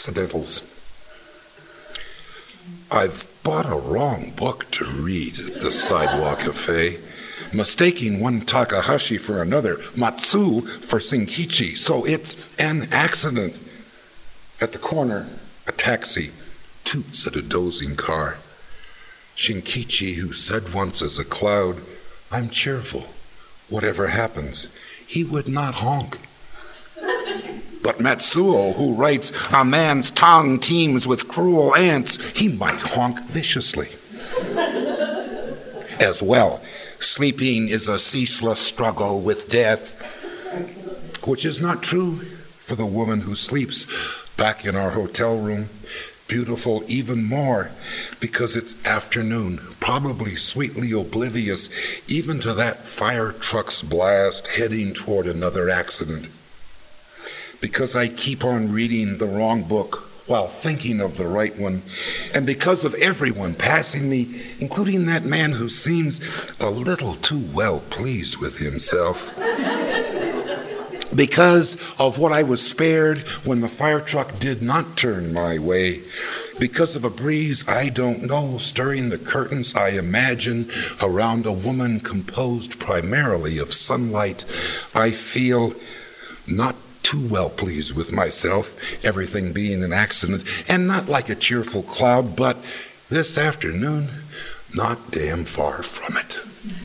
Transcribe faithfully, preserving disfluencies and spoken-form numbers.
accidentals. I've bought a wrong book to read at the Sidewalk Cafe, mistaking one Takahashi for another, Matsu for Shinkichi, so it's an accident. At the corner, a taxi toots at a dozing car. Shinkichi, who said once as a cloud, "I'm cheerful, whatever happens," he would not honk. But Matsuo, who writes, "A man's tongue teems with cruel ants," he might honk viciously. As well, sleeping is a ceaseless struggle with death, which is not true for the woman who sleeps back in our hotel room. Beautiful even more because it's afternoon, probably sweetly oblivious even to that fire truck's blast heading toward another accident. Because I keep on reading the wrong book while thinking of the right one, and because of everyone passing me, including that man who seems a little too well pleased with himself. Because of what I was spared when the fire truck did not turn my way. Because of a breeze I don't know stirring the curtains I imagine around a woman composed primarily of sunlight, I feel not too well pleased with myself, everything being an accident, and not like a cheerful cloud, but this afternoon, not damn far from it.